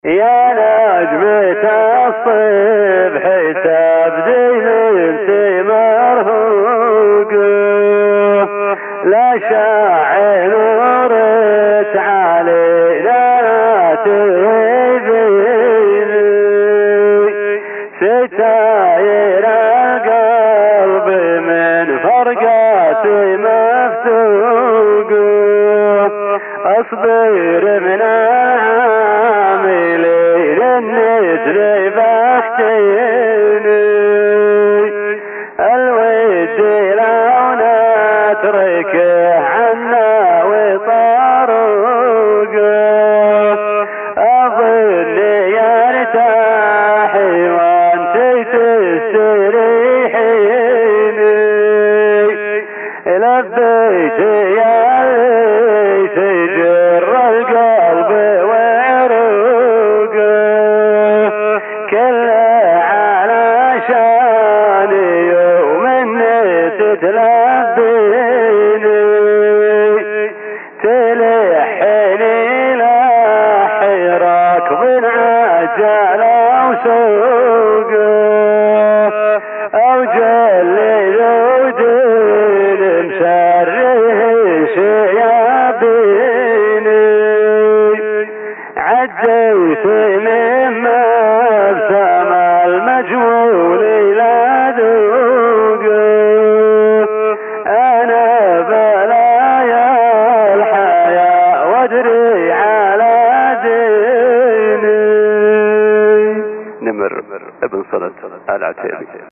يا نجمة الصبح تبدين انت مرهوق، لا شاعر نورت علينا تهيبيني، ستاير القلب من فرقات مفتوق، اصبر من عاملين النجر بحتيني، الود لو نتركه عنا وطارق، اظن يرتاح وانت تستريحيني، لبيت يا تجر القلب وعروقه، كله علشان يوم تتلبيني، تلحني لحي راكب عجل وسوقه.